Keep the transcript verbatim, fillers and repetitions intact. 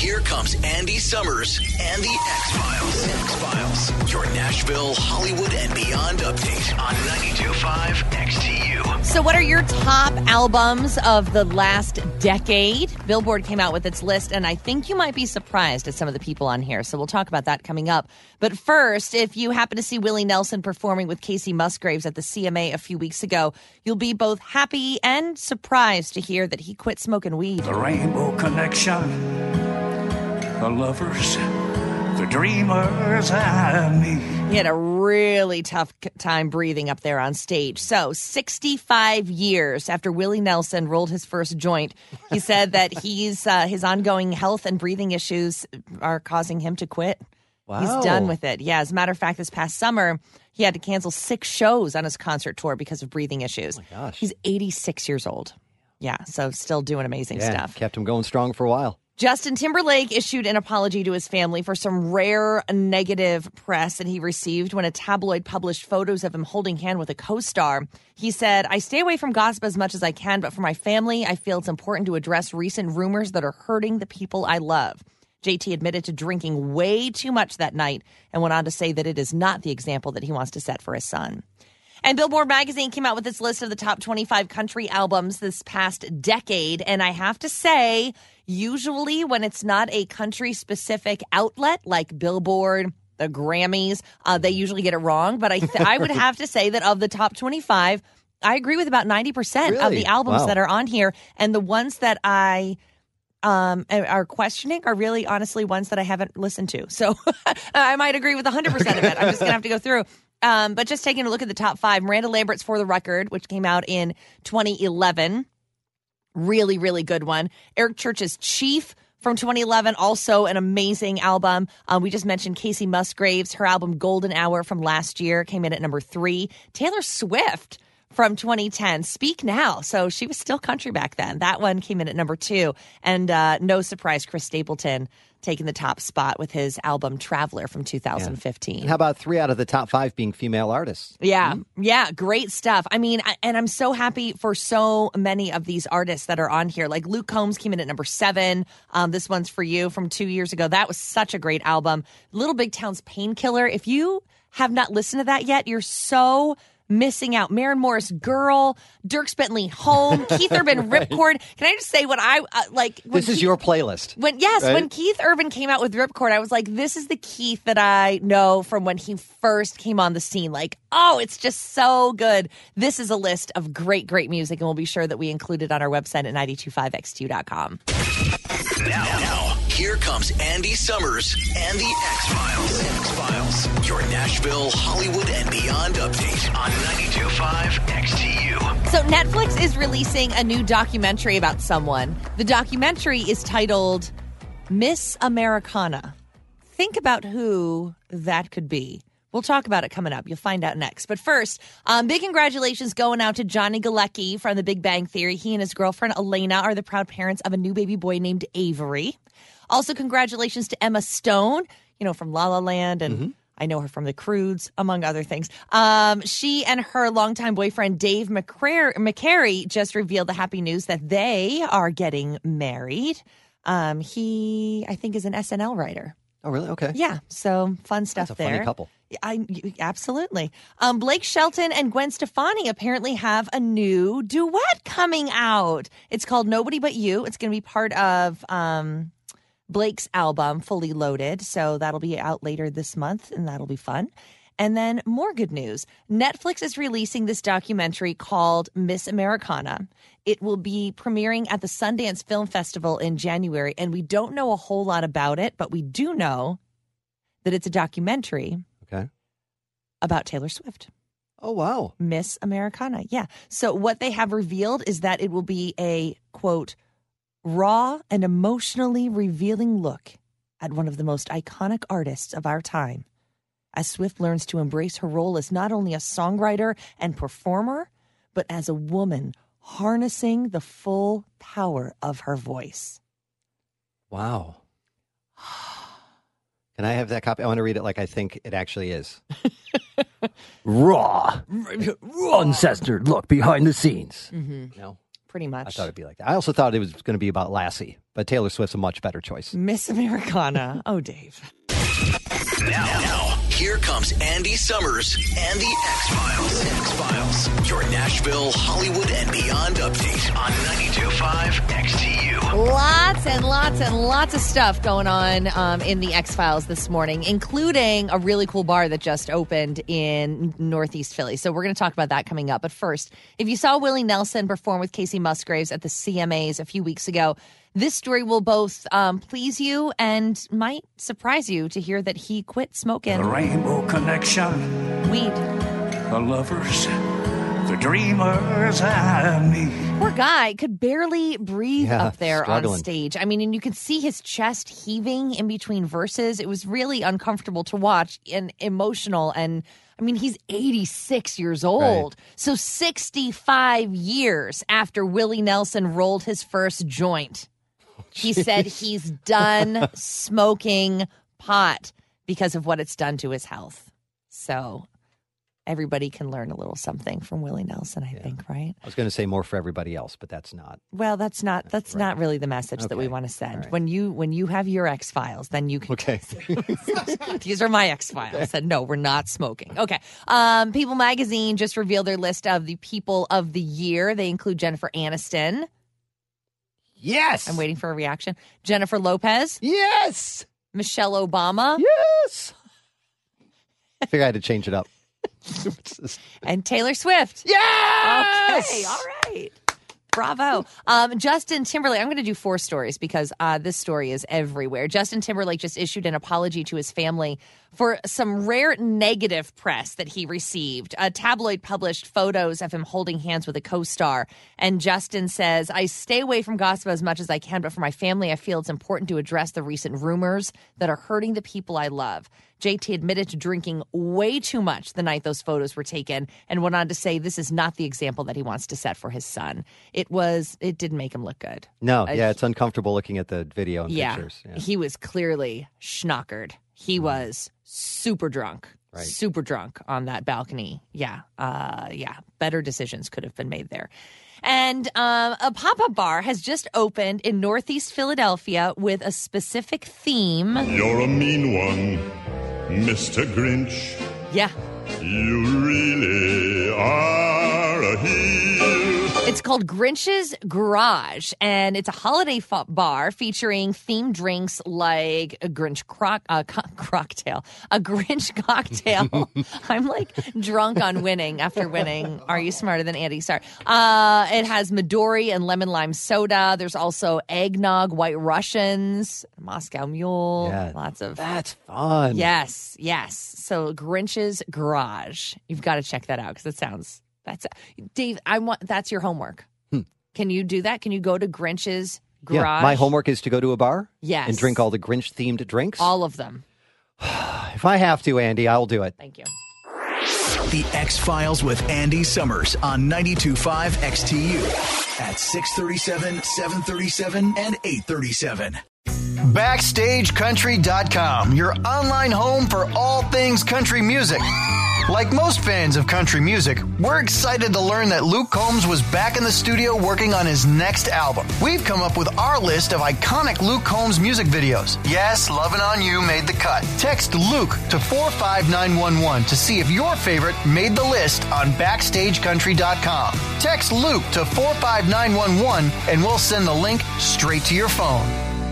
here comes Andy Summers and the X-Files. X-Files, your Nashville, Hollywood, and beyond update on ninety-two point five X T U. So what are your top albums of the last decade? Billboard came out with its list, and I think you might be surprised at some of the people on here. So we'll talk about that coming up. But first, if you happen to see Willie Nelson performing with Casey Musgraves at the C M A a few weeks ago, you'll be both happy and surprised to hear that he quit smoking weed. The Rainbow Connection, the lovers, the dreamers, and me. He had a really tough time breathing up there on stage. So sixty-five years after Willie Nelson rolled his first joint, he said that he's uh, his ongoing health and breathing issues are causing him to quit. Wow. He's done with it. Yeah, as a matter of fact, this past summer, he had to cancel six shows on his concert tour because of breathing issues. Oh my gosh. He's eighty-six years old. Yeah, so still doing amazing yeah, stuff. Kept him going strong for a while. Justin Timberlake issued an apology to his family for some rare negative press that he received when a tabloid published photos of him holding hand with a co-star. He said, I stay away from gossip as much as I can, but for my family, I feel it's important to address recent rumors that are hurting the people I love. J T admitted to drinking way too much that night and went on to say that it is not the example that he wants to set for his son. And Billboard magazine came out with its list of the top twenty-five country albums this past decade. And I have to say, usually when it's not a country-specific outlet like Billboard, the Grammys, uh, they usually get it wrong. But I, th- I would have to say that of the top twenty-five, I agree with about ninety percent Really? of the albums Wow. that are on here. And the ones that I... Um, are questioning are really honestly ones that I haven't listened to. So I might agree with one hundred percent of it. I'm just going to have to go through. Um, but just taking a look at the top five, Miranda Lambert's For the Record, which came out in twenty eleven. Really, really good one. Eric Church's Chief from twenty eleven, also an amazing album. Um, we just mentioned Casey Musgraves. Her album Golden Hour from last year came in at number three. Taylor Swift from twenty ten, Speak Now. So she was still country back then. That one came in at number two. And uh, no surprise, Chris Stapleton taking the top spot with his album Traveler from two thousand fifteen. And how about three out of the top five being female artists? Yeah, yeah, great stuff. I mean, I, and I'm so happy for so many of these artists that are on here. Like Luke Combs came in at number seven. Um, this one's for you from two years ago. That was such a great album. Little Big Town's Painkiller. If you have not listened to that yet, you're so missing out. Maren Morris, Girl, Dierks Bentley, Home, Keith Urban, Ripcord. Can I just say what I uh, like? This is Keith, your playlist. When yes, right? when Keith Urban came out with Ripcord, I was like, this is the Keith that I know from when he first came on the scene. Like, oh, it's just so good. This is a list of great, great music, and we'll be sure that we include it on our website at nine two five X T U dot com. Now, now, here comes Andy Summers and the X-Files. X-Files, your Nashville, Hollywood, and beyond update on ninety-two point five X T U. So Netflix is releasing a new documentary about someone. The documentary is titled Miss Americana. Think about who that could be. We'll talk about it coming up. You'll find out next. But first, um, big congratulations going out to Johnny Galecki from The Big Bang Theory. He and his girlfriend Elena are the proud parents of a new baby boy named Avery. Also, congratulations to Emma Stone, you know, from La La Land, and mm-hmm. I know her from The Croods, among other things. Um, she and her longtime boyfriend Dave McCrary, McCary just revealed the happy news that they are getting married. Um, he, I think, is an S N L writer. Oh, really? Okay. Yeah, so fun stuff That's a there. funny couple. I absolutely. Um, Blake Shelton and Gwen Stefani apparently have a new duet coming out. It's called Nobody But You. It's going to be part of um, Blake's album, Fully Loaded. So that'll be out later this month, and that'll be fun. And then more good news. Netflix is releasing this documentary called Miss Americana. It will be premiering at the Sundance Film Festival in January, and we don't know a whole lot about it, but we do know that it's a documentary okay. about Taylor Swift. Oh, wow. Miss Americana, yeah. So what they have revealed is that it will be a, quote, raw and emotionally revealing look at one of the most iconic artists of our time, as Swift learns to embrace her role as not only a songwriter and performer, but as a woman harnessing the full power of her voice. Wow. Can I have that copy? I want to read it like I think it actually is. Raw, uncensored look behind the scenes. Mm-hmm. No. pretty I much. thought it'd be like that. I also thought it was going to be about Lassie, but Taylor Swift's a much better choice. Miss Americana. Oh, Dave. Now, now, here comes Andy Summers and the X-Files. X-Files, your Nashville, Hollywood, and beyond update on ninety-two point five X T U. Lots and lots and lots of stuff going on um, in the X-Files this morning, including a really cool bar that just opened in Northeast Philly. So we're going to talk about that coming up. But first, if you saw Willie Nelson perform with Casey Musgraves at the C M As a few weeks ago, this story will both um, please you and might surprise you to hear that he quit smoking The Rainbow Connection, weed. the lovers, the dreamers, and me. Poor guy could barely breathe Yeah, up there struggling. on stage. I mean, and you could see his chest heaving in between verses. It was really uncomfortable to watch and emotional. And I mean, he's eighty-six years old. Right. So sixty-five years after Willie Nelson rolled his first joint, he said he's done smoking pot because of what it's done to his health. So everybody can learn a little something from Willie Nelson, I think, right? I was going to say more for everybody else, but that's not. Well, that's not that's not really the message that we Okay. want to send. All right. When you when you have your X Files, then you can. Okay. These are my X Files. Said no, we're not smoking. Okay. Um, People Magazine just revealed their list of the people of the year. They include Jennifer Aniston. Yes. I'm waiting for a reaction. Jennifer Lopez, Yes. Michelle Obama, Yes. I figured I had to change it up. and Taylor Swift. Yes. Okay, all right. Bravo. Um, Justin Timberlake, I'm going to do four stories because uh, this story is everywhere. Justin Timberlake just issued an apology to his family for some rare negative press that he received. A tabloid published photos of him holding hands with a co-star. And Justin says, I stay away from gossip as much as I can, but for my family, I feel it's important to address the recent rumors that are hurting the people I love. J T admitted to drinking way too much the night those photos were taken and went on to say this is not the example that he wants to set for his son. It was, it didn't make him look good. No, Uh, yeah, it's uncomfortable looking at the video and Yeah. pictures. Yeah. He was clearly schnockered. He was super drunk. Right. Super drunk on that balcony. Yeah. Uh, yeah. Better decisions could have been made there. And um, a pop-up bar has just opened in Northeast Philadelphia with a specific theme. You're a mean one, Mister Grinch. Yeah. You really are a heel. It's called Grinch's Garage, and it's a holiday f- bar featuring themed drinks like a Grinch croc, uh, co- cocktail, a Grinch cocktail. I'm like drunk on winning after winning. Are You Smarter Than Andy? Sorry. Uh, it has Midori and lemon lime soda. There's also eggnog, White Russians, Moscow Mule. Yeah. Lots of That's fun. Yes, yes. So Grinch's Garage. You've got to check that out because it sounds that's Dave. I want that's your homework. Can you do that? Can you go to Grinch's Garage? Yeah, my homework is to go to a bar Yes. and drink all the Grinch-themed drinks. All of them. If I have to, Andy, I'll do it. Thank you. The X-Files with Andy Summers on ninety-two point five X T U at six thirty-seven, seven thirty-seven, and eight thirty-seven. Backstage Country dot com, your online home for all things country music. Like most fans of country music, we're excited to learn that Luke Combs was back in the studio working on his next album. We've come up with our list of iconic Luke Combs music videos. Yes, Lovin' On You made the cut. Text Luke to four five nine one one to see if your favorite made the list on Backstage Country dot com. Text Luke to four five nine one one and we'll send the link straight to your phone.